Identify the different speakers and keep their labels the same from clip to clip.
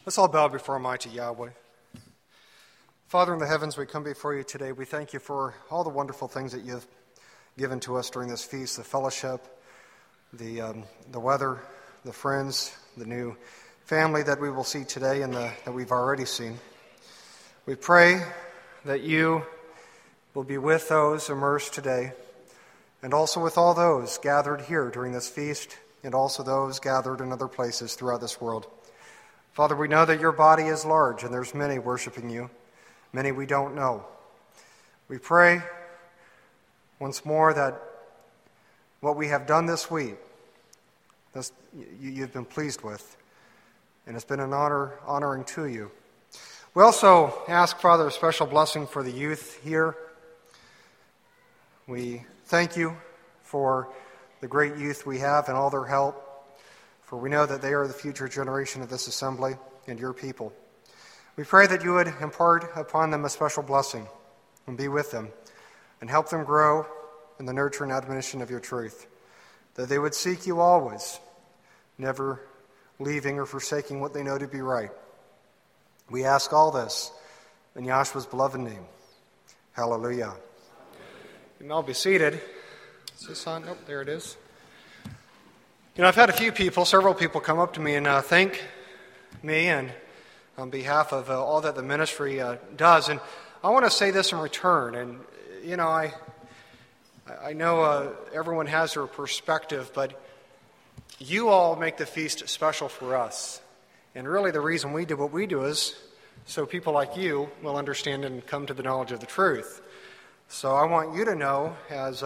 Speaker 1: Let's all bow before Almighty Yahweh. Father in the heavens, we come before you today. We thank you for all the wonderful things that you've given to us during this feast, the fellowship, the weather, the friends, the new family that we will see today and that we've already seen. We pray that you will be with those immersed today and also with all those gathered here during this feast and also those gathered in other places throughout this world. Father, we know that your body is large and there's many worshiping you, many we don't know. We pray once more that what we have done this week, you've been pleased with, and it's been an honoring to you. We also ask, Father, a special blessing for the youth here. We thank you for the great youth we have and all their help, for we know that they are the future generation of this assembly and your people. We pray that you would impart upon them a special blessing and be with them and help them grow in the nurture and admonition of your truth, that they would seek you always, never leaving or forsaking what they know to be right. We ask all this in Yahshua's beloved name. Hallelujah. You may all be seated. Is this on? Nope, there it is. You know, I've had several people come up to me and thank me and on behalf of all that the ministry does. And I want to say this in return. And, you know, I know everyone has their perspective, but you all make the feast special for us. And really the reason we do what we do is so people like you will understand and come to the knowledge of the truth. So I want you to know, as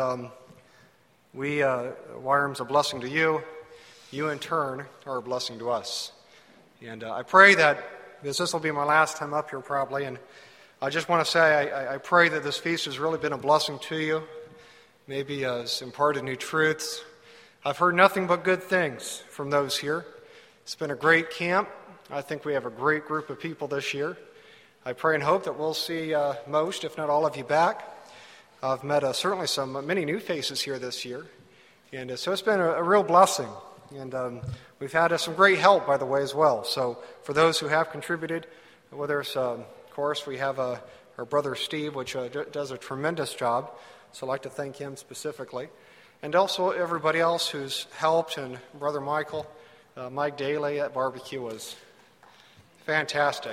Speaker 1: YRM's a blessing to you, you in turn are a blessing to us. And I pray that, because this will be my last time up here probably, and I just want to say I pray that this feast has really been a blessing to you, maybe has imparted new truths. I've heard nothing but good things from those here. It's been a great camp. I think we have a great group of people this year. I pray and hope that we'll see most, if not all of you back. I've met certainly many new faces here this year. And so it's been a real blessing. And we've had some great help, by the way, as well. So for those who have contributed, whether it's, of course, we have our brother Steve, which does a tremendous job. So I'd like to thank him specifically. And also everybody else who's helped, and Brother Michael, Mike Daly at barbecue was fantastic.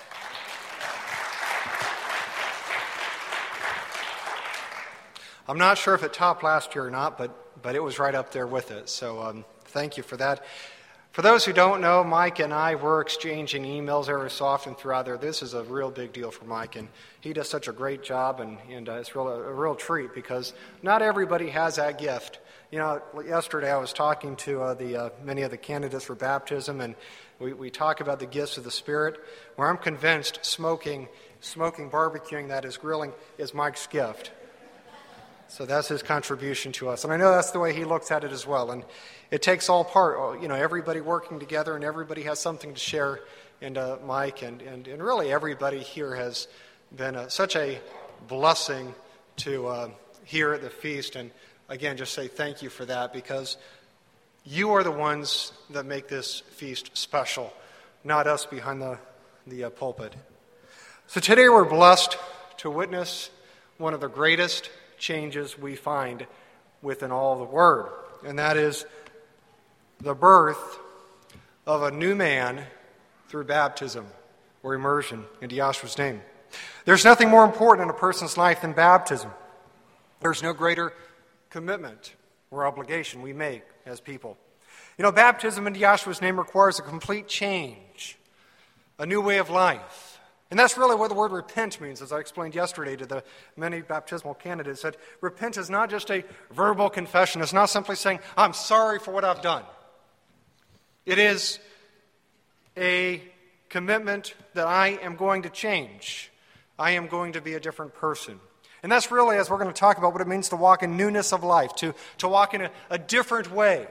Speaker 1: I'm not sure if it topped last year or not, but it was right up there with it. So thank you for that. For those who don't know, Mike and I were exchanging emails every so often throughout there. This is a real big deal for Mike, and he does such a great job, and it's a real treat because not everybody has that gift. You know, yesterday I was talking to many of the candidates for baptism, and we talk about the gifts of the Spirit, where I'm convinced smoking, barbecuing, that is grilling, is Mike's gift. So that's his contribution to us. And I know that's the way he looks at it as well. And it takes all part, you know, everybody working together and everybody has something to share. And Mike and really everybody here has been such a blessing to here at the feast. And again, just say thank you for that because you are the ones that make this feast special, not us behind the pulpit. So today we're blessed to witness one of the greatest changes we find within all the Word, and that is the birth of a new man through baptism or immersion into Yahshua's name. There's nothing more important in a person's life than baptism. There's no greater commitment or obligation we make as people. You know, baptism into Yahshua's name requires a complete change, a new way of life. And that's really what the word repent means, as I explained yesterday to the many baptismal candidates, that repent is not just a verbal confession. It's not simply saying, I'm sorry for what I've done. It is a commitment that I am going to change. I am going to be a different person. And that's really, as we're going to talk about, what it means to walk in newness of life, to walk in a different way,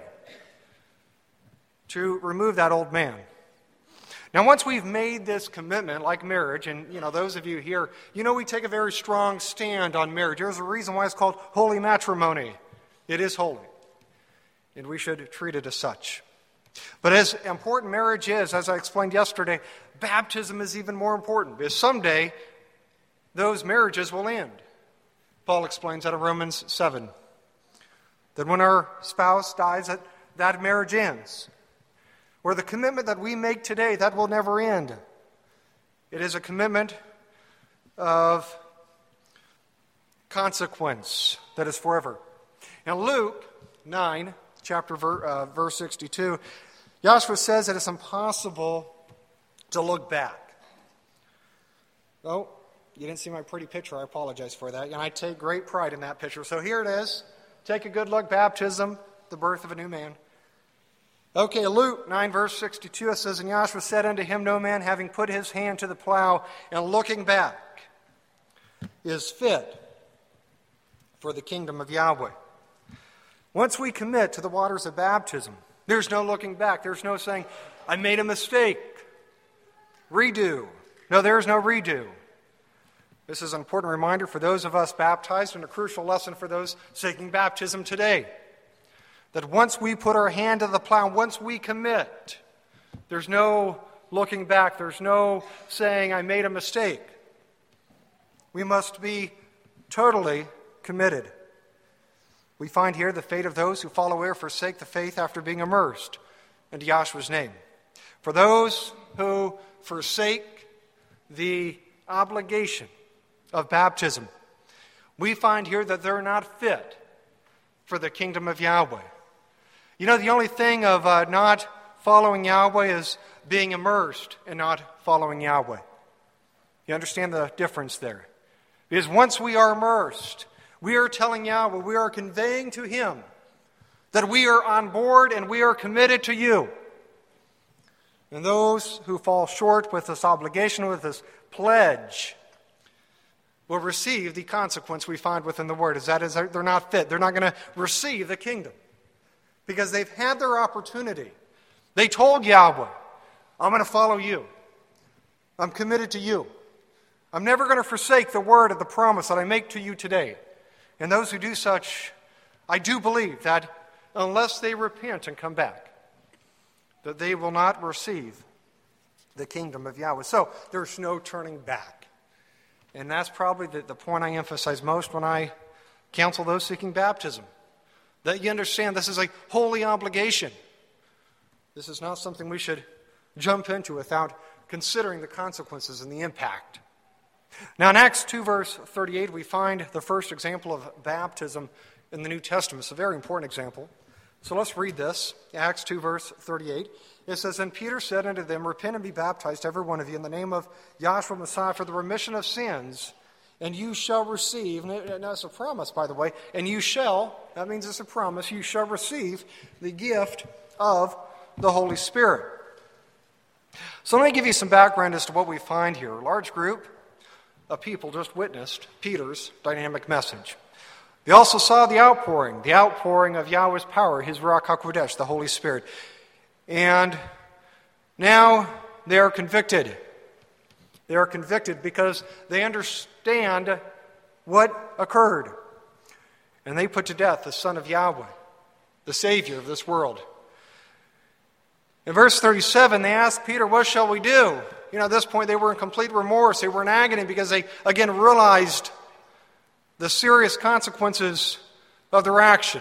Speaker 1: to remove that old man. Now, once we've made this commitment, like marriage, and, you know, those of you here, you know we take a very strong stand on marriage. There's a reason why it's called holy matrimony. It is holy, and we should treat it as such. But as important marriage is, as I explained yesterday, baptism is even more important, because someday those marriages will end. Paul explains that in Romans 7. That when our spouse dies, that marriage ends. Or the commitment that we make today, that will never end. It is a commitment of consequence that is forever. Now Luke 9, verse 62, Joshua says that it's impossible to look back. Oh, you didn't see my pretty picture. I apologize for that. And I take great pride in that picture. So here it is. Take a good look. Baptism, the birth of a new man. Okay, Luke 9, verse 62, it says, And Joshua said unto him, No man, having put his hand to the plow and looking back, is fit for the kingdom of Yahweh. Once we commit to the waters of baptism, there's no looking back. There's no saying, I made a mistake. Redo. No, there's no redo. This is an important reminder for those of us baptized and a crucial lesson for those seeking baptism today. That once we put our hand to the plow, once we commit, there's no looking back. There's no saying, I made a mistake. We must be totally committed. We find here the fate of those who fall away or forsake the faith after being immersed into Yahshua's name. For those who forsake the obligation of baptism, we find here that they're not fit for the kingdom of Yahweh. You know, the only thing of not following Yahweh is being immersed and not following Yahweh. You understand the difference there? Because once we are immersed, we are telling Yahweh, we are conveying to Him that we are on board and we are committed to you. And those who fall short with this obligation, with this pledge, will receive the consequence we find within the Word. They're not fit. They're not going to receive the kingdom. Because they've had their opportunity. They told Yahweh, I'm going to follow you. I'm committed to you. I'm never going to forsake the word of the promise that I make to you today. And those who do such, I do believe that unless they repent and come back, that they will not receive the kingdom of Yahweh. So there's no turning back. And that's probably the point I emphasize most when I counsel those seeking baptism. That you understand this is a holy obligation. This is not something we should jump into without considering the consequences and the impact. Now in Acts 2 verse 38 we find the first example of baptism in the New Testament. It's a very important example. So let's read this. Acts 2 verse 38. It says, And Peter said unto them, Repent and be baptized every one of you in the name of Yahshua Messiah for the remission of sins, and you shall receive, and that's a promise, by the way, and you shall, that means it's a promise, you shall receive the gift of the Holy Spirit. So let me give you some background as to what we find here. A large group of people just witnessed Peter's dynamic message. They also saw the outpouring of Yahweh's power, His Ruach HaKodesh, the Holy Spirit. And now they are convicted. They are convicted because they understand what occurred. And they put to death the Son of Yahweh, the Savior of this world. In verse 37, they asked Peter, What shall we do? You know, at this point they were in complete remorse. They were in agony because they, again, realized the serious consequences of their action.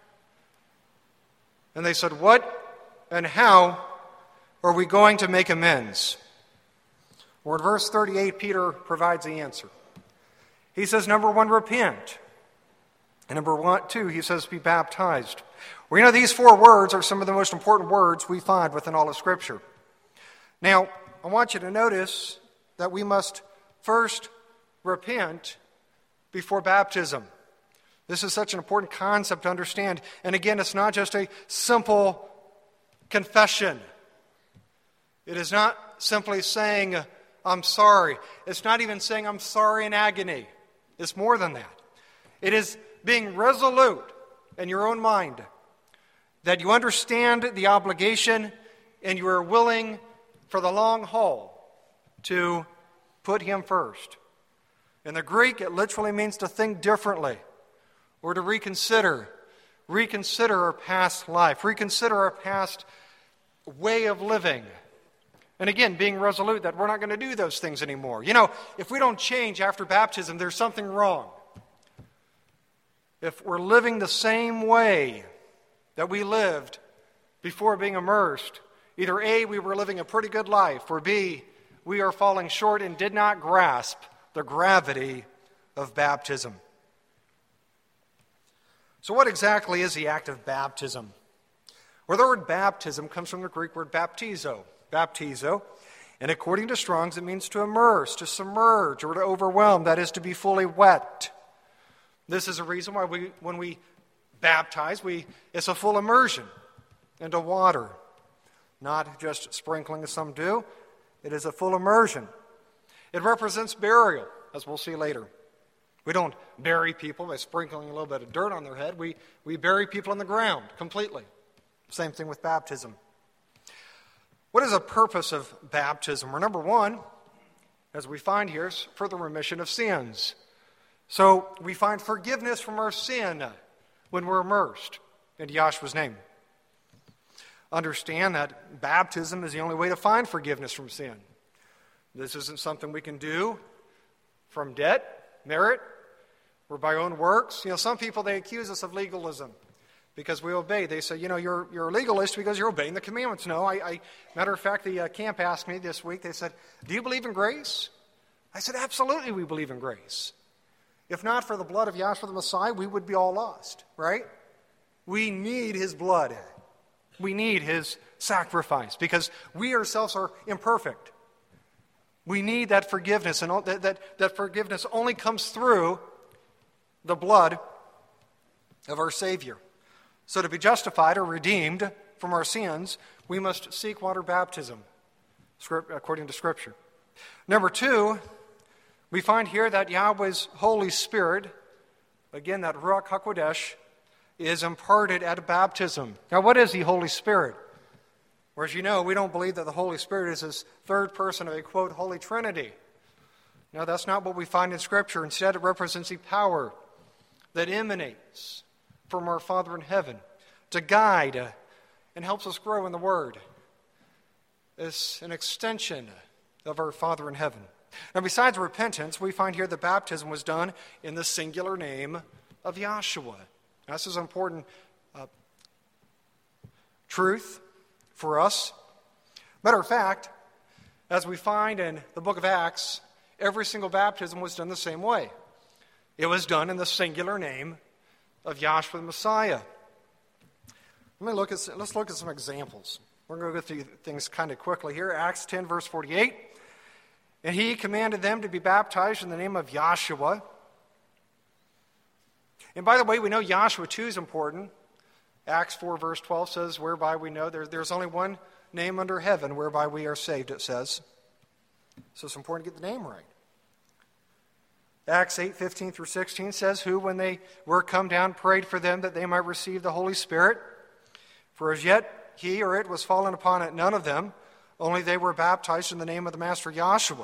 Speaker 1: And they said, What and how are we going to make amends? Well, in verse 38, Peter provides the answer. He says, number one, repent. And number 2, he says, be baptized. Well, you know, these 4 words are some of the most important words we find within all of Scripture. Now, I want you to notice that we must first repent before baptism. This is such an important concept to understand. And again, it's not just a simple confession. It is not simply saying, I'm sorry. It's not even saying, I'm sorry in agony. It's more than that. It is being resolute in your own mind that you understand the obligation and you are willing for the long haul to put Him first. In the Greek, it literally means to think differently or to reconsider our past life, reconsider our past way of living. And again, being resolute that we're not going to do those things anymore. If we don't change after baptism, there's something wrong. If we're living the same way that we lived before being immersed, either A, we were living a pretty good life, or B, we are falling short and did not grasp the gravity of baptism. So what exactly is the act of baptism? Well, the word baptism comes from the Greek word baptizo. Baptizo. And according to Strong's, it means to immerse, to submerge, or to overwhelm, that is, to be fully wet. This is a reason why when we baptize, it's a full immersion into water. Not just sprinkling as some do. It is a full immersion. It represents burial, as we'll see later. We don't bury people by sprinkling a little bit of dirt on their head. We bury people in the ground completely. Same thing with baptism. What is the purpose of baptism? Well, number one, as we find here, is for the remission of sins. So we find forgiveness from our sin when we're immersed in Yahshua's name. Understand that baptism is the only way to find forgiveness from sin. This isn't something we can do from debt, merit, or by own works. Some people, they accuse us of legalism because we obey. They say, you're a legalist because you're obeying the commandments. No, matter of fact, the camp asked me this week, they said, do you believe in grace? I said, absolutely we believe in grace. If not for the blood of Yahshua the Messiah, we would be all lost, right? We need his blood. We need his sacrifice because we ourselves are imperfect. We need that forgiveness, and that forgiveness only comes through the blood of our Savior. So to be justified or redeemed from our sins, we must seek water baptism, according to Scripture. Number two, we find here that Yahweh's Holy Spirit, again, that Ruach HaKodesh, is imparted at baptism. Now, what is the Holy Spirit? Well, as you know, we don't believe that the Holy Spirit is this third person of a, quote, Holy Trinity. No, that's not what we find in Scripture. Instead, it represents the power that emanates from our Father in heaven to guide and helps us grow in the Word. It's an extension of our Father in heaven. Now, besides repentance, we find here that baptism was done in the singular name of Yahshua. Now, this is an important truth for us. Matter of fact, as we find in the book of Acts, every single baptism was done the same way. It was done in the singular name of Yahshua the Messiah. Let's look at some examples. We're going to go through things kind of quickly here. Acts 10, verse 48. And he commanded them to be baptized in the name of Yahshua. And by the way, we know Yahshua too is important. Acts 4, verse 12 says, whereby we know there's only one name under heaven whereby we are saved, it says. So it's important to get the name right. Acts 8, 15 through 16 says, who, when they were come down, prayed for them that they might receive the Holy Spirit. For as yet he or it was fallen upon it none of them, only they were baptized in the name of the Master Yahshua.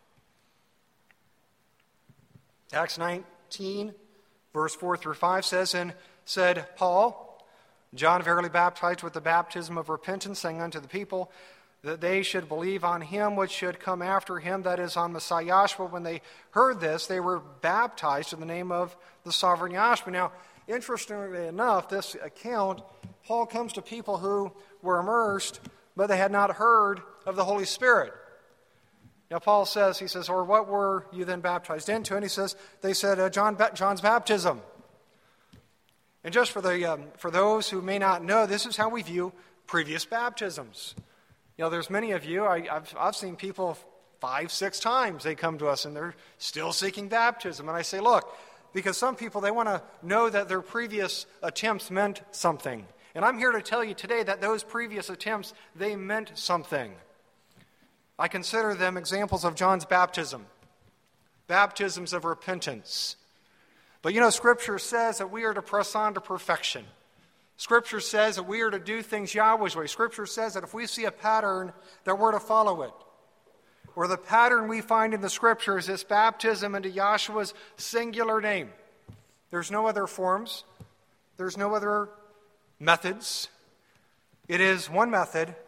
Speaker 1: Acts 19, verse 4 through 5 says, and said Paul, John verily baptized with the baptism of repentance, saying unto the people that they should believe on him which should come after him, that is, on Messiah Yahshua. When they heard this, they were baptized in the name of the sovereign Yahshua. Now, interestingly enough, this account, Paul comes to people who were immersed, but they had not heard of the Holy Spirit. Now, Paul says, he says, or what were you then baptized into? And he says, they said, John's baptism. And just for those who may not know, this is how we view previous baptisms. There's many of you, I've seen people 5, 6 times they come to us and they're still seeking baptism. And I say, look, because some people, they want to know that their previous attempts meant something. And I'm here to tell you today that those previous attempts, they meant something. I consider them examples of John's baptism, baptisms of repentance. But Scripture says that we are to press on to perfection. Scripture says that we are to do things Yahweh's way. Scripture says that if we see a pattern, that we're to follow it. Or the pattern we find in the Scripture is this baptism into Yahshua's singular name. There's no other forms. There's no other methods. It is one method,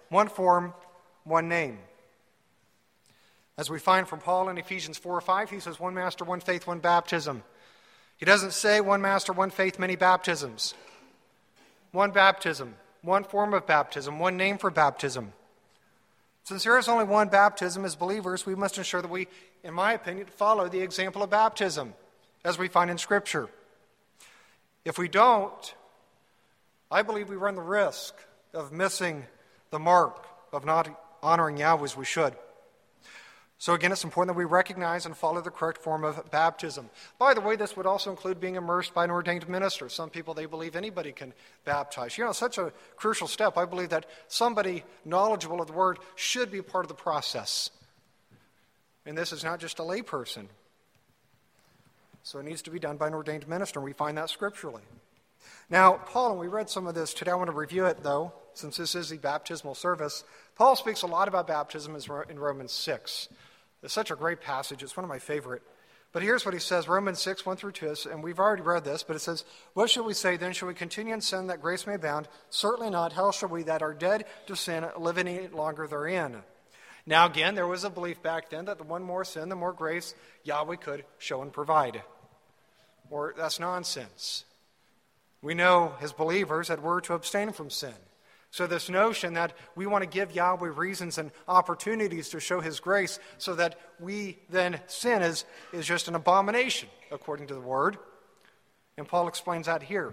Speaker 1: one form, one name. As we find from Paul in Ephesians 4:5, he says, one master, one faith, one baptism. He doesn't say one master, one faith, many baptisms. One baptism, one form of baptism, one name for baptism. Since there is only one baptism as believers, we must ensure that we, in my opinion, follow the example of baptism as we find in Scripture. If we don't, I believe we run the risk of missing the mark, of not honoring Yahweh as we should. So again, it's important that we recognize and follow the correct form of baptism. By the way, this would also include being immersed by an ordained minister. Some people, they believe anybody can baptize. Such a crucial step. I believe that somebody knowledgeable of the Word should be part of the process. And this is not just a layperson. So it needs to be done by an ordained minister, and we find that scripturally. Now, Paul, and we read some of this today, I want to review it, though, since this is the baptismal service. Paul speaks a lot about baptism in Romans 6. It's such a great passage. It's one of my favorite. But here's what he says, Romans 6, 1 through 2, and we've already read this, but it says, what shall we say then? Shall we continue in sin that grace may abound? Certainly not. How shall we that are dead to sin live any longer therein? Now again, there was a belief back then that the one more sin, the more grace Yahweh could show and provide. Or that's nonsense. We know as believers that we're to abstain from sin. So this notion that we want to give Yahweh reasons and opportunities to show His grace so that we then sin is just an abomination, according to the Word. And Paul explains that here.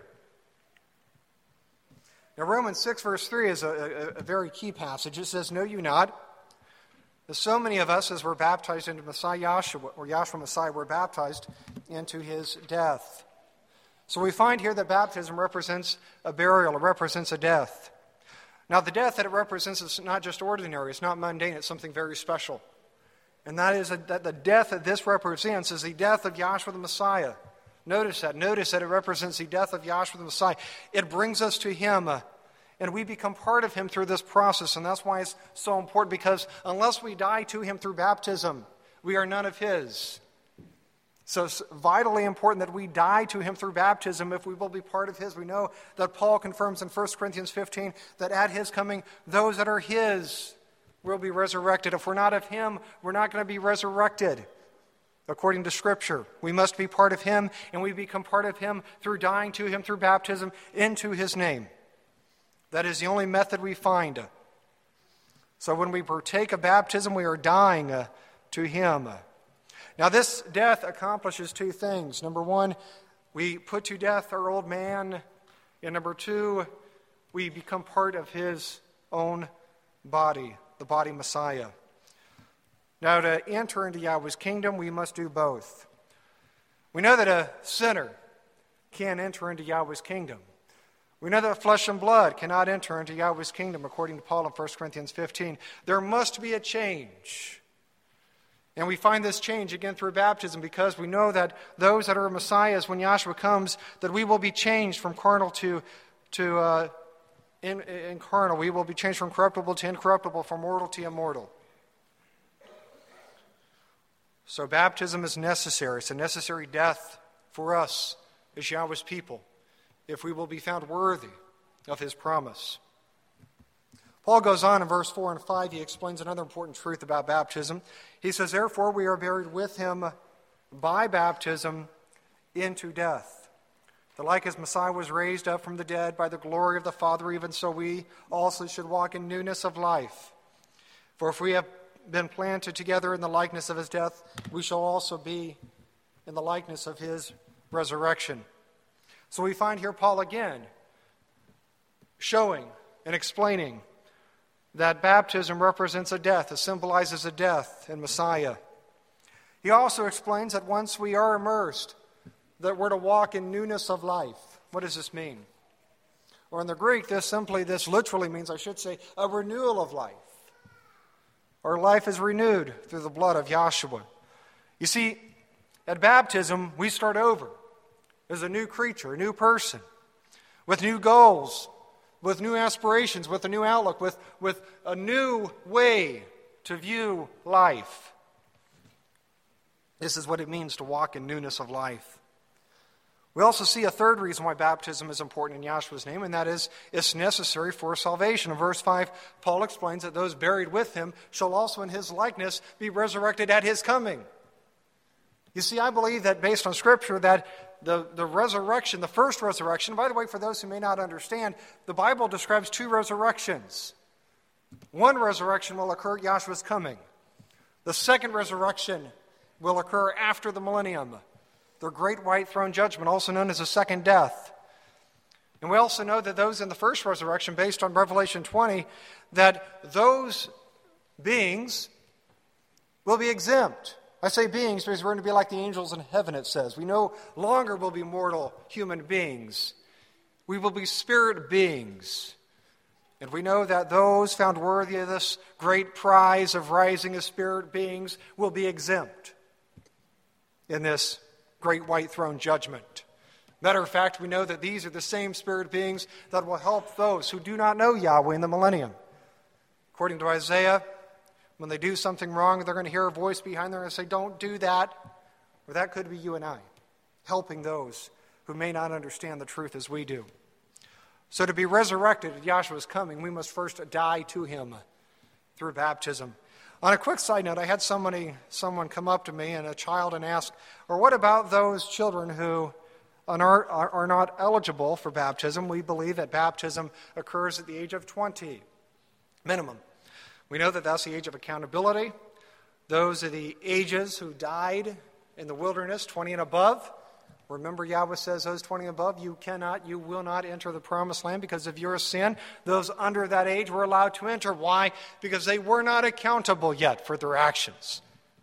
Speaker 1: Now Romans 6 verse 3 is a very key passage. It says, know you not, that so many of us as were baptized into Messiah Yahshua, or Yahshua Messiah, were baptized into His death. So we find here that baptism represents a burial, it represents a death. Now, the death that it represents is not just ordinary, it's not mundane, it's something very special. And that is that the death that this represents is the death of Yahshua the Messiah. Notice that it represents the death of Yahshua the Messiah. It brings us to Him, and we become part of Him through this process. And that's why it's so important, because unless we die to Him through baptism, we are none of His. So it's vitally important that we die to Him through baptism if we will be part of His. We know that Paul confirms in 1 Corinthians 15 that at His coming, those that are His will be resurrected. If we're not of Him, we're not going to be resurrected. According to Scripture, we must be part of Him, and we become part of Him through dying to Him through baptism into His name. That is the only method we find. So when we partake of baptism, we are dying to Him. Now, this death accomplishes two things. Number one, we put to death our old man. And number two, we become part of His own body, the body Messiah. Now, to enter into Yahweh's kingdom, we must do both. We know that a sinner can't enter into Yahweh's kingdom. We know that flesh and blood cannot enter into Yahweh's kingdom, according to Paul in 1 Corinthians 15. There must be a change. And we find this change again through baptism, because we know that those that are Messiahs, when Yahshua comes, that we will be changed from carnal to incarnal. We will be changed from corruptible to incorruptible, from mortal to immortal. So baptism is necessary. It's a necessary death for us as Yahweh's people, if we will be found worthy of His promise. Paul goes on in verse 4 and 5. He explains another important truth about baptism. He says, therefore we are buried with Him by baptism into death. The like as Messiah was raised up from the dead by the glory of the Father, even so we also should walk in newness of life. For if we have been planted together in the likeness of His death, we shall also be in the likeness of His resurrection. So we find here Paul again showing and explaining that baptism represents a death, it symbolizes a death in Messiah. He also explains that once we are immersed, that we're to walk in newness of life. What does this mean? Or in the Greek, this literally means, a renewal of life. Our life is renewed through the blood of Yahshua. You see, at baptism, we start over as a new creature, a new person, with new goals, with new aspirations, with a new outlook, with a new way to view life. This is what it means to walk in newness of life. We also see a third reason why baptism is important in Yahshua's name, and that is it's necessary for salvation. In verse 5, Paul explains that those buried with him shall also in his likeness be resurrected at his coming. You see, I believe that based on Scripture that the resurrection, the first resurrection, by the way, for those who may not understand, the Bible describes two resurrections. One resurrection will occur at Yahshua's coming. The second resurrection will occur after the millennium, the great white throne judgment, also known as the second death. And we also know that those in the first resurrection, based on Revelation 20, that those beings will be exempt. I say beings because we're going to be like the angels in heaven, it says. We no longer will be mortal human beings. We will be spirit beings. And we know that those found worthy of this great prize of rising as spirit beings will be exempt in this great white throne judgment. Matter of fact, we know that these are the same spirit beings that will help those who do not know Yahweh in the millennium. According to Isaiah, when they do something wrong, they're going to hear a voice behind them and say, "Don't do that." Or that could be you and I, helping those who may not understand the truth as we do. So to be resurrected at Yahshua's coming, we must first die to him through baptism. On a quick side note, I had someone come up to me and a child and ask, "Or what about those children who are not eligible for baptism?" We believe that baptism occurs at the age of 20, minimum. We know that that's the age of accountability. Those are the ages who died in the wilderness, 20 and above. Remember, Yahweh says those 20 and above, you will not enter the promised land because of your sin. Those under that age were allowed to enter. Why? Because they were not accountable yet for their actions.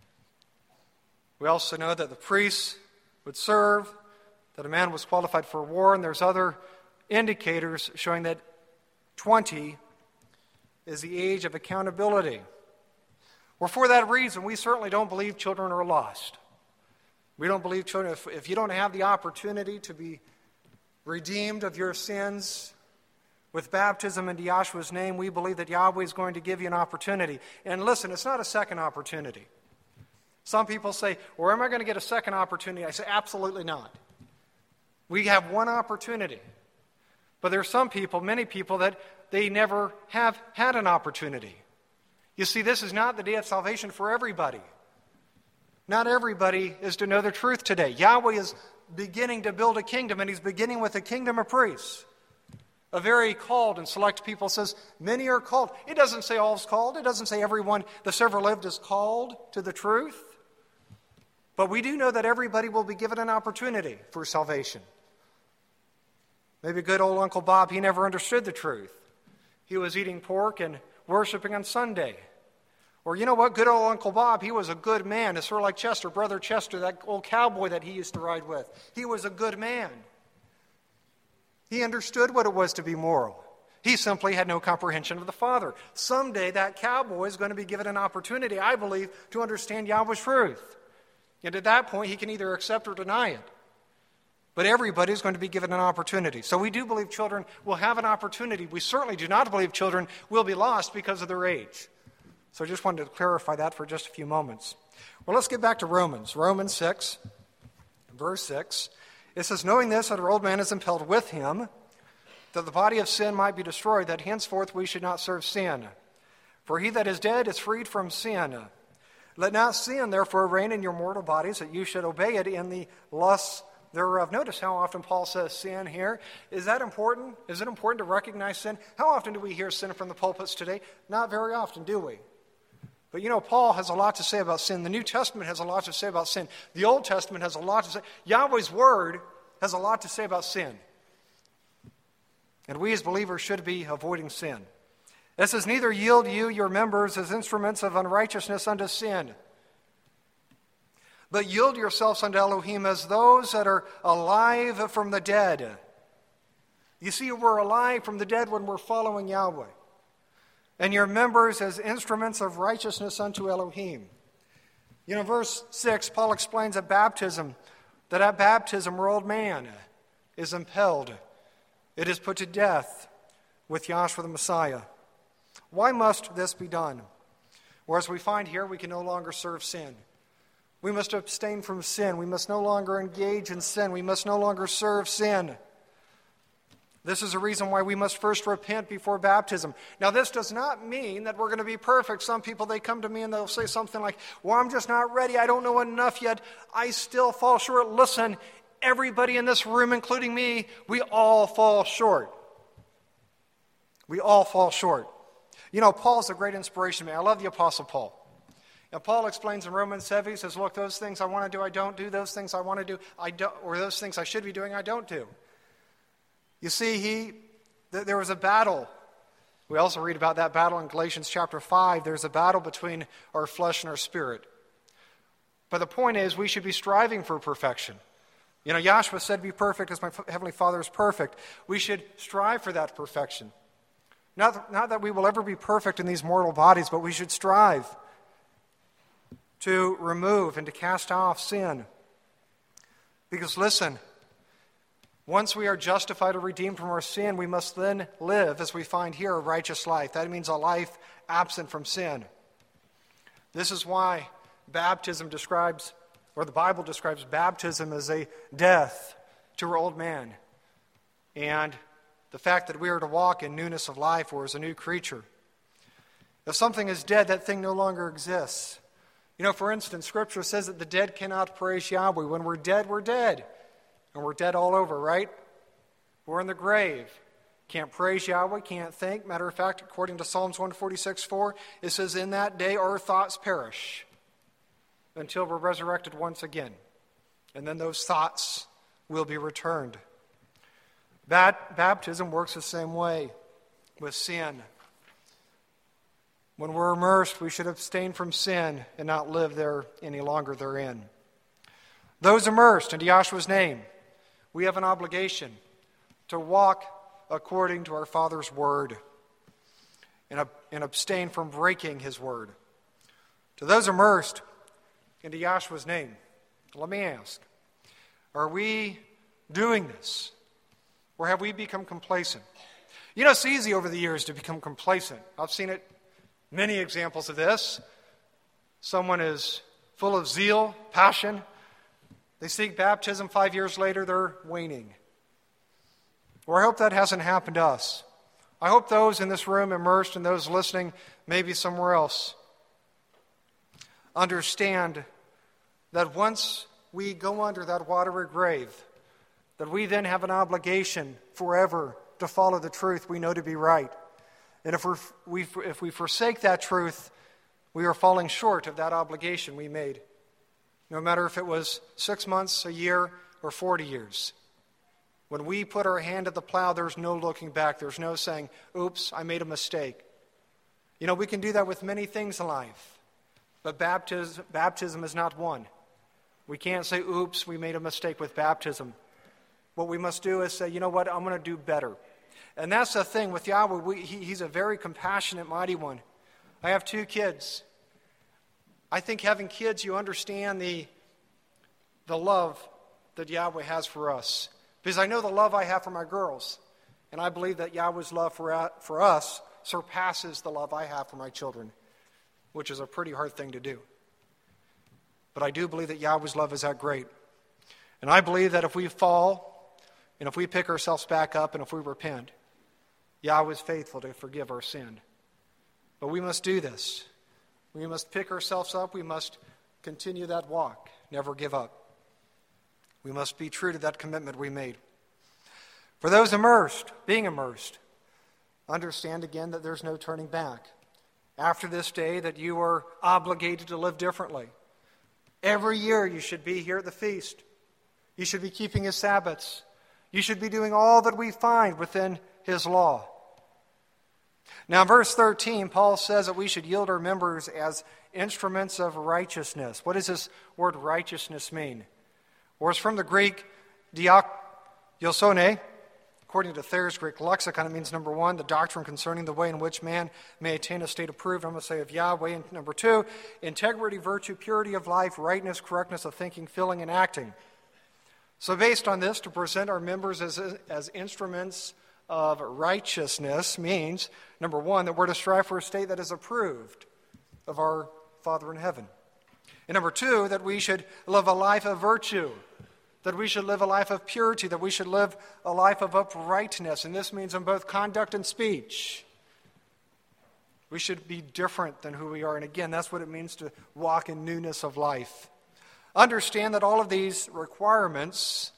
Speaker 1: We also know that the priests would serve, that a man was qualified for war, and there's other indicators showing that 20 is the age of accountability. Well, for that reason, we certainly don't believe children are lost. We don't believe children, if you don't have the opportunity to be redeemed of your sins with baptism into Yahshua's name, we believe that Yahweh is going to give you an opportunity. And listen, it's not a second opportunity. Some people say, "Well, am I going to get a second opportunity?" I say, absolutely not. We have one opportunity. But there are some people, many people, that they never have had an opportunity. You see, this is not the day of salvation for everybody. Not everybody is to know the truth today. Yahweh is beginning to build a kingdom, and he's beginning with a kingdom of priests. A very called and select people. Says, many are called. It doesn't say all is called. It doesn't say everyone that's ever lived is called to the truth. But we do know that everybody will be given an opportunity for salvation. Maybe good old Uncle Bob, he never understood the truth. He was eating pork and worshiping on Sunday. Or you know what, good old Uncle Bob, he was a good man. It's sort of like Chester, Brother Chester, that old cowboy that he used to ride with. He was a good man. He understood what it was to be moral. He simply had no comprehension of the Father. Someday that cowboy is going to be given an opportunity, I believe, to understand Yahweh's truth. And at that point, he can either accept or deny it. But everybody is going to be given an opportunity. So we do believe children will have an opportunity. We certainly do not believe children will be lost because of their age. So I just wanted to clarify that for just a few moments. Well, let's get back to Romans. Romans 6, verse 6. It says, knowing this, that our old man is impelled with him, that the body of sin might be destroyed, that henceforth we should not serve sin. For he that is dead is freed from sin. Let not sin, therefore, reign in your mortal bodies, that you should obey it in the lusts thereof. Notice how often Paul says sin here. Is that important? Is it important to recognize sin? How often do we hear sin from the pulpits today? Not very often, do we? But you know, Paul has a lot to say about sin. The New Testament has a lot to say about sin. The Old Testament has a lot to say. Yahweh's Word has a lot to say about sin. And we as believers should be avoiding sin. It says, neither yield you your members as instruments of unrighteousness unto sin, but yield yourselves unto Elohim as those that are alive from the dead. You see, we're alive from the dead when we're following Yahweh. And your members as instruments of righteousness unto Elohim. You know, verse 6, Paul explains that at baptism, our old man is impelled. It is put to death with Yahshua the Messiah. Why must this be done? Or as we find here, we can no longer serve sin. We must abstain from sin. We must no longer engage in sin. We must no longer serve sin. This is a reason why we must first repent before baptism. Now, this does not mean that we're going to be perfect. Some people, they come to me and they'll say something like, well, I'm just not ready. I don't know enough yet. I still fall short. Listen, everybody in this room, including me, we all fall short. We all fall short. You know, Paul's a great inspiration to me. I love the Apostle Paul. Now, Paul explains in Romans 7, he says, look, those things I want to do, I don't do. Those things I want to do, I don't, or those things I should be doing, I don't do. You see, there was a battle. We also read about that battle in Galatians chapter 5. There's a battle between our flesh and our spirit. But the point is, we should be striving for perfection. You know, Yahshua said, be perfect as my heavenly Father is perfect. We should strive for that perfection. Not that we will ever be perfect in these mortal bodies, but we should strive to remove and to cast off sin. Because listen, once we are justified or redeemed from our sin, we must then live, as we find here, a righteous life. That means a life absent from sin. This is why baptism describes, or the Bible describes baptism as a death to our old man. And the fact that we are to walk in newness of life or as a new creature. If something is dead, that thing no longer exists. You know, for instance, Scripture says that the dead cannot praise Yahweh. When we're dead, we're dead. And we're dead all over, right? We're in the grave. Can't praise Yahweh, can't think. Matter of fact, according to Psalms 146:4, it says, in that day our thoughts perish until we're resurrected once again. And then those thoughts will be returned. Baptism works the same way with sin. When we're immersed, we should abstain from sin and not live there any longer therein. Those immersed into Yahshua's name, we have an obligation to walk according to our Father's word and abstain from breaking his word. To those immersed into Yahshua's name, let me ask, are we doing this? Or have we become complacent? You know, it's easy over the years to become complacent. I've seen it. Many examples of this. Someone is full of zeal, passion. They seek baptism. 5 years later, they're waning. Or I hope that hasn't happened to us. I hope those in this room immersed and those listening, maybe somewhere else, understand that once we go under that watery grave, that we then have an obligation forever to follow the truth we know to be right. And if we forsake that truth, we are falling short of that obligation we made. No matter if it was 6 months, a year, or 40 years. When we put our hand at the plow, there's no looking back. There's no saying, oops, I made a mistake. You know, we can do that with many things in life. But baptism is not one. We can't say, oops, we made a mistake with baptism. What we must do is say, you know what, I'm going to do better. And that's the thing with Yahweh. He's a very compassionate, mighty one. I have 2 kids. I think having kids, you understand the love that Yahweh has for us. Because I know the love I have for my girls. And I believe that Yahweh's love for us surpasses the love I have for my children, which is a pretty hard thing to do. But I do believe that Yahweh's love is that great. And I believe that if we fall, and if we pick ourselves back up, and if we repent, Yahweh is faithful to forgive our sin. But we must do this. We must pick ourselves up. We must continue that walk. Never give up. We must be true to that commitment we made. For those being immersed, understand again that there's no turning back. After this day that you are obligated to live differently. Every year you should be here at the feast. You should be keeping his Sabbaths. You should be doing all that we find within his law. Now, in verse 13, Paul says that we should yield our members as instruments of righteousness. What does this word righteousness mean? Or it's from the Greek diakosone. According to Thayer's Greek lexicon, it means, number 1, the doctrine concerning the way in which man may attain a state approved, I'm going to say, of Yahweh. And number 2, integrity, virtue, purity of life, rightness, correctness of thinking, feeling, and acting. So based on this, to present our members as instruments of righteousness means, number 1, that we're to strive for a state that is approved of our Father in heaven. And number two, that we should live a life of virtue, that we should live a life of purity, that we should live a life of uprightness. And this means in both conduct and speech. We should be different than who we are. And again, that's what it means to walk in newness of life. Understand that all of these requirements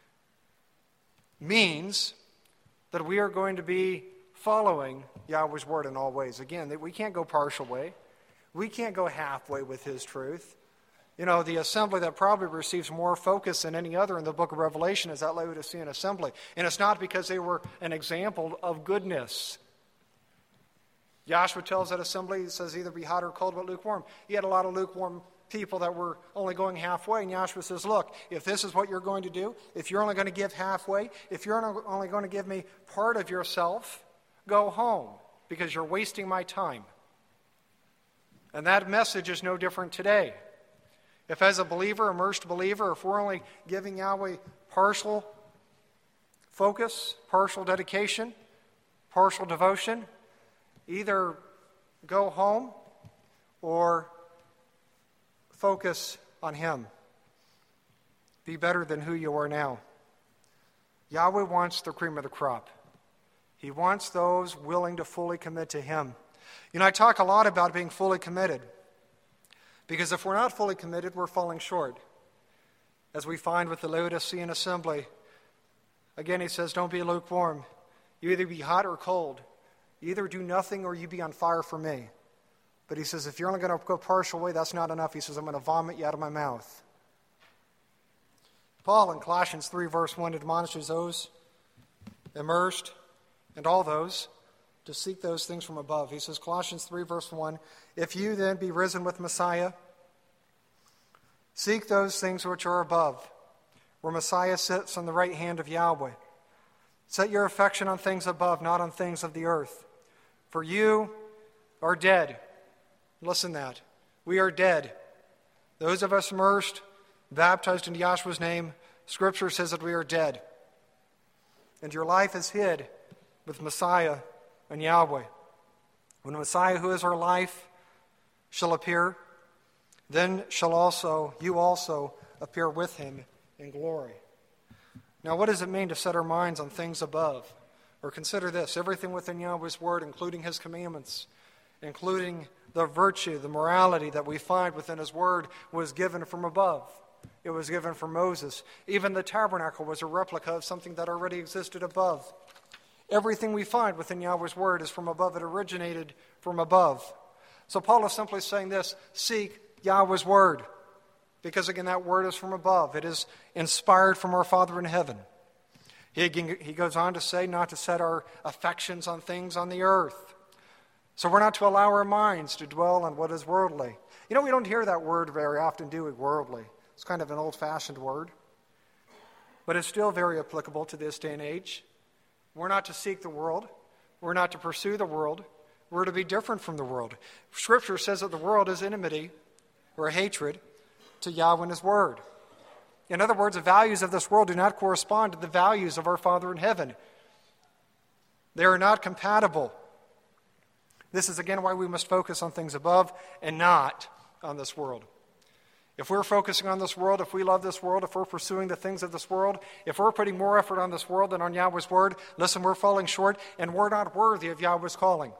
Speaker 1: means that we are going to be following Yahweh's word in all ways. Again, that we can't go partial way. We can't go halfway with his truth. You know, the assembly that probably receives more focus than any other in the book of Revelation is that Laodicean assembly. And it's not because they were an example of goodness. Joshua tells that assembly, he says either be hot or cold but lukewarm. He had a lot of lukewarm people that were only going halfway. And Joshua says, look, if this is what you're going to do, if you're only going to give halfway, if you're only going to give me part of yourself, go home because you're wasting my time. And that message is no different today. If as a believer, immersed believer, if we're only giving Yahweh partial focus, partial dedication, partial devotion, either go home or focus on him. Be better than who you are now. Yahweh wants the cream of the crop. He wants those willing to fully commit to him. You know, I talk a lot about being fully committed. Because if we're not fully committed, we're falling short. As we find with the Laodicean assembly, again he says, don't be lukewarm. You either be hot or cold. You either do nothing or you be on fire for me. But he says, if you're only going to go partial way, that's not enough. He says, I'm going to vomit you out of my mouth. Paul in Colossians 3 verse 1 admonishes those immersed and all those to seek those things from above. He says, Colossians 3 verse 1, if you then be risen with Messiah, seek those things which are above, where Messiah sits on the right hand of Yahweh. Set your affection on things above, not on things of the earth. For you are dead. Listen to that. We are dead. Those of us immersed, baptized in Yahshua's name, Scripture says that we are dead. And your life is hid with Messiah and Yahweh. When Messiah, who is our life, shall appear, then shall you also appear with him in glory. Now, what does it mean to set our minds on things above? Or consider this, everything within Yahweh's word, including his commandments, including the virtue, the morality that we find within his word, was given from above. It was given from Moses. Even the tabernacle was a replica of something that already existed above. Everything we find within Yahweh's word is from above. It originated from above. So Paul is simply saying this, seek Yahweh's word. Because again, that word is from above. It is inspired from our Father in heaven. He goes on to say not to set our affections on things on the earth. So we're not to allow our minds to dwell on what is worldly. You know, we don't hear that word very often, do we, worldly? It's kind of an old-fashioned word. But it's still very applicable to this day and age. We're not to seek the world. We're not to pursue the world. We're to be different from the world. Scripture says that the world is enmity or hatred to Yahweh and his word. In other words, the values of this world do not correspond to the values of our Father in heaven. They are not compatible. This is again why we must focus on things above and not on this world. If we're focusing on this world, if we love this world, if we're pursuing the things of this world, if we're putting more effort on this world than on Yahweh's word, listen, we're falling short and we're not worthy of Yahweh's calling.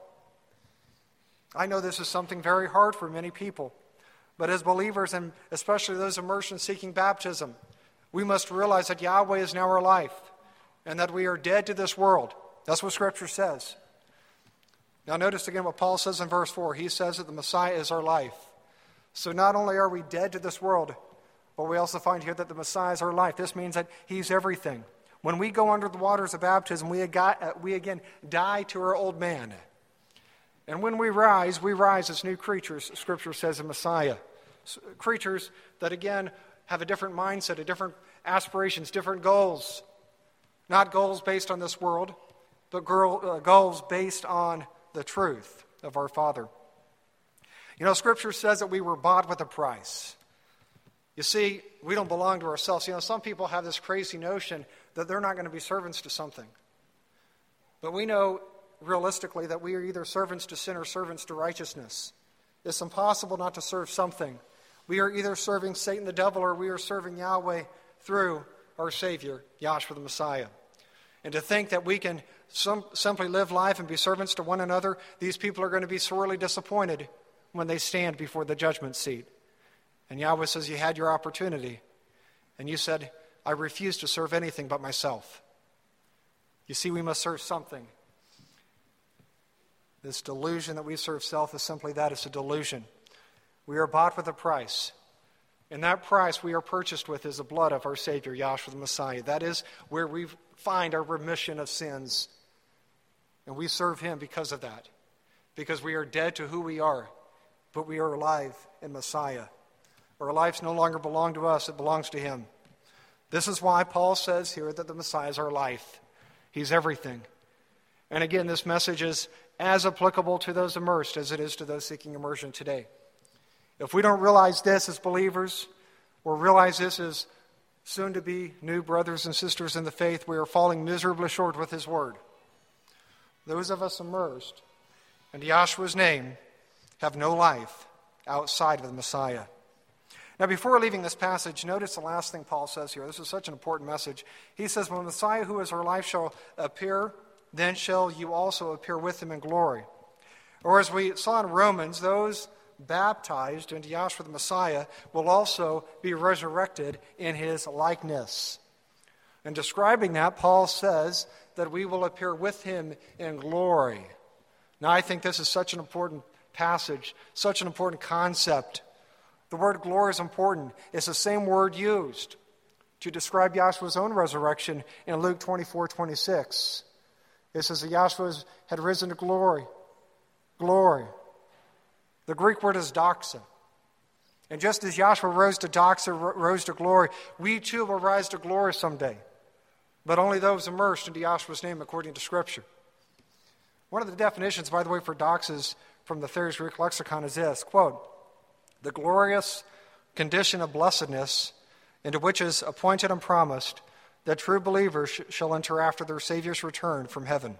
Speaker 1: I know this is something very hard for many people, but as believers, and especially those immersed in seeking baptism, we must realize that Yahweh is now our life and that we are dead to this world. That's what Scripture says. Now notice again what Paul says in verse 4. He says that the Messiah is our life. So not only are we dead to this world, but we also find here that the Messiah is our life. This means that he's everything. When we go under the waters of baptism, we again die to our old man. And when we rise as new creatures, Scripture says in Messiah. Creatures that again have a different mindset, a different aspirations, different goals. Not goals based on this world, but goals based on the truth of our Father. You know, Scripture says that we were bought with a price. You see, we don't belong to ourselves. You know, some people have this crazy notion that they're not going to be servants to something. But we know realistically that we are either servants to sin or servants to righteousness. It's impossible not to serve something. We are either serving Satan the devil or we are serving Yahweh through our Savior, Yahshua the Messiah. And to think that we can simply live life and be servants to one another, these people are going to be sorely disappointed when they stand before the judgment seat. And Yahweh says, you had your opportunity, and you said, I refuse to serve anything but myself. You see, we must serve something. This delusion that we serve self is simply that. It's a delusion. We are bought with a price. And that price we are purchased with is the blood of our Savior, Yahshua the Messiah. That is where we find our remission of sins. And we serve Him because of that. Because we are dead to who we are, but we are alive in Messiah. Our lives no longer belong to us, it belongs to Him. This is why Paul says here that the Messiah is our life. He's everything. And again, this message is as applicable to those immersed as it is to those seeking immersion today. If we don't realize this as believers, or realize this as soon-to-be new brothers and sisters in the faith, we are falling miserably short with His Word. Those of us immersed in Yahshua's name have no life outside of the Messiah. Now, before leaving this passage, notice the last thing Paul says here. This is such an important message. He says, when the Messiah who is our life shall appear, then shall you also appear with Him in glory. Or as we saw in Romans, those baptized into Yahshua the Messiah will also be resurrected in His likeness. In describing that, Paul says that we will appear with Him in glory. Now, I think this is such an important passage, such an important concept. The word glory is important. It's the same word used to describe Yahshua's own resurrection in Luke 24:26. It says that Yahshua had risen to glory. Glory. The Greek word is doxa. And just as Yahshua rose to doxa, rose to glory, we too will rise to glory someday. But only those immersed into Yahshua's name according to Scripture. One of the definitions, by the way, for doxas from the Thayer's Greek lexicon is this, quote, the glorious condition of blessedness into which is appointed and promised that true believers shall enter after their Savior's return from heaven.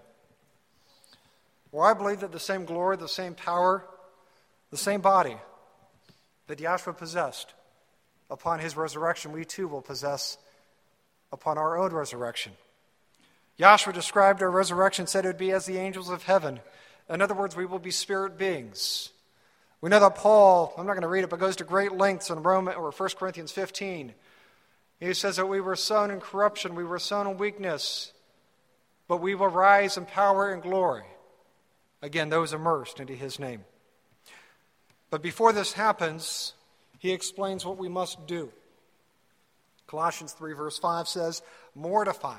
Speaker 1: Well, I believe that the same glory, the same power, the same body that Yahshua possessed upon His resurrection, we too will possess upon our own resurrection. Yahshua described our resurrection, said it would be as the angels of heaven. In other words, we will be spirit beings. We know that Paul, I'm not going to read it, but goes to great lengths in 1 Corinthians 15. He says that we were sown in corruption, we were sown in weakness, but we will rise in power and glory. Again, those immersed into His name. But before this happens, he explains what we must do. Colossians 3 verse 5 says, mortify,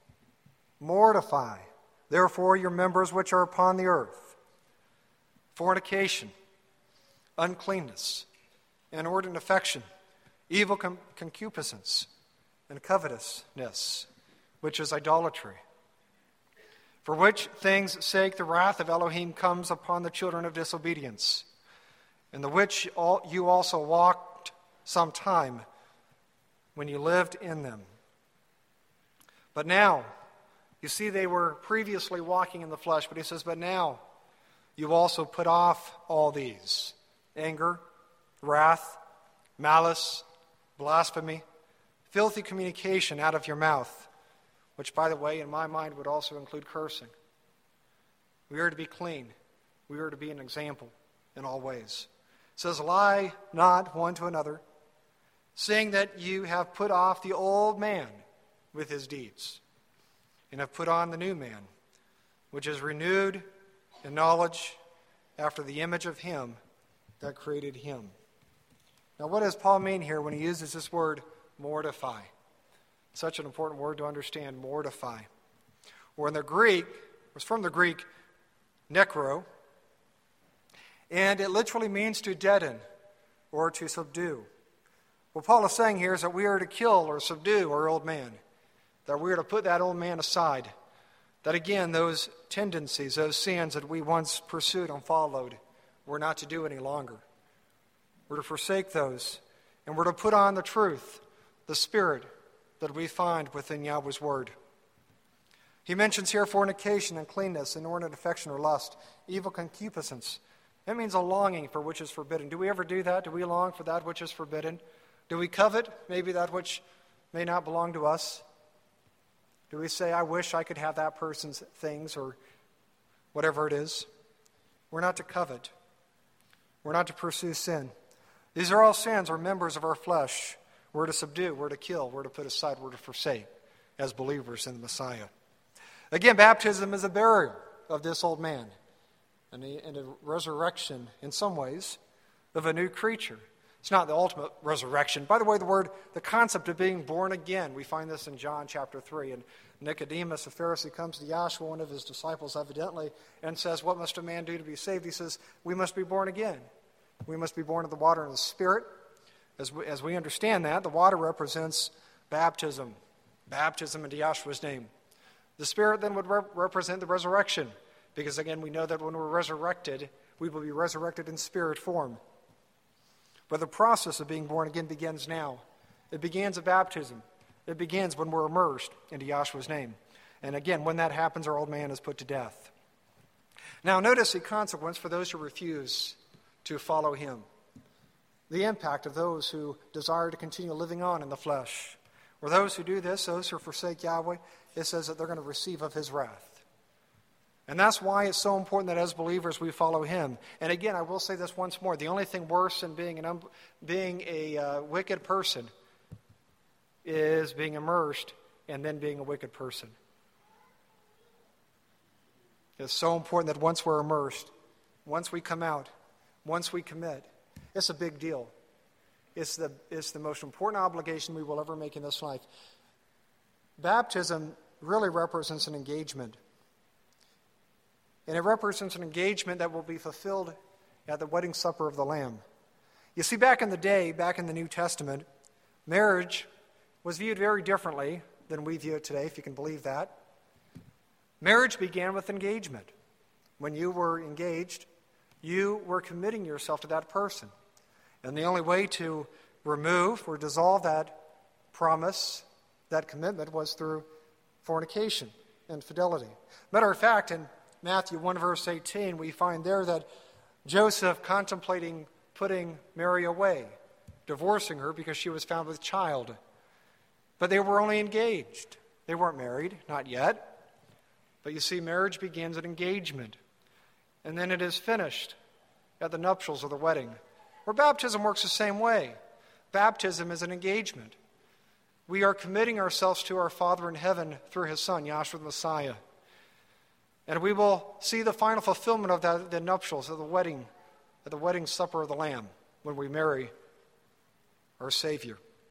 Speaker 1: therefore your members which are upon the earth, fornication, uncleanness, inordinate affection, evil concupiscence, and covetousness, which is idolatry. For which things' sake the wrath of Elohim comes upon the children of disobedience, in the which you also walked some time when you lived in them. But now, you see they were previously walking in the flesh, but he says, but now you also put off all these: anger, wrath, malice, blasphemy, filthy communication out of your mouth, which, by the way, in my mind would also include cursing. We are to be clean. We are to be an example in all ways. It says, lie not one to another, seeing that you have put off the old man with his deeds, and have put on the new man, which is renewed in knowledge after the image of him that created him. Now, what does Paul mean here when he uses this word mortify? Such an important word to understand, mortify. Or in the Greek, it was from the Greek necro, and it literally means to deaden or to subdue. What Paul is saying here is that we are to kill or subdue our old man, that we are to put that old man aside, that again, those tendencies, those sins that we once pursued and followed, we're not to do any longer. We're to forsake those, and we're to put on the truth, the Spirit that we find within Yahweh's Word. He mentions here fornication, uncleanness, inordinate affection or lust, evil concupiscence, It means a longing for which is forbidden. Do we ever do that? Do we long for that which is forbidden? Do we covet maybe that which may not belong to us? Do we say, I wish I could have that person's things or whatever it is? We're not to covet. We're not to pursue sin. These are all sins or members of our flesh. We're to subdue, we're to kill, we're to put aside, we're to forsake as believers in the Messiah. Again, baptism is a burial of this old man and a resurrection, in some ways, of a new creature. It's not the ultimate resurrection. By the way, the concept of being born again, we find this in John chapter 3. And Nicodemus, a Pharisee, comes to Yahshua, one of his disciples evidently, and says, what must a man do to be saved? He says, we must be born again. We must be born of the water and the Spirit. As we understand that, the water represents baptism into Yahshua's name. The Spirit then would represent the resurrection, because again, we know that when we're resurrected, we will be resurrected in spirit form. But the process of being born again begins now. It begins at baptism. It begins when we're immersed into Yahshua's name. And again, when that happens, our old man is put to death. Now, notice the consequence for those who refuse to follow him. The impact of those who desire to continue living on in the flesh. Or those who do this, those who forsake Yahweh, it says that they're going to receive of his wrath. And that's why it's so important that as believers we follow him. And again, I will say this once more. The only thing worse than being a wicked person is being immersed and then being a wicked person. It's so important that once we're immersed, once we come out, once we commit, it's a big deal. It's the most important obligation we will ever make in this life. Baptism really represents an engagement. And it represents an engagement that will be fulfilled at the wedding supper of the Lamb. You see, back in the day, back in the New Testament, marriage was viewed very differently than we view it today, if you can believe that. Marriage began with engagement. When you were engaged, you were committing yourself to that person. And the only way to remove or dissolve that promise, that commitment, was through fornication and fidelity. Matter of fact, in Matthew 1 verse 18, we find there that Joseph contemplating putting Mary away, divorcing her because she was found with child. But they were only engaged. They weren't married, not yet. But you see, marriage begins at engagement. And then it is finished at the nuptials or the wedding. Where baptism works the same way. Baptism is an engagement. We are committing ourselves to our Father in heaven through his Son, Yahshua the Messiah. And we will see the final fulfillment of that, the nuptials, of the wedding, at the wedding supper of the Lamb, when we marry our Savior.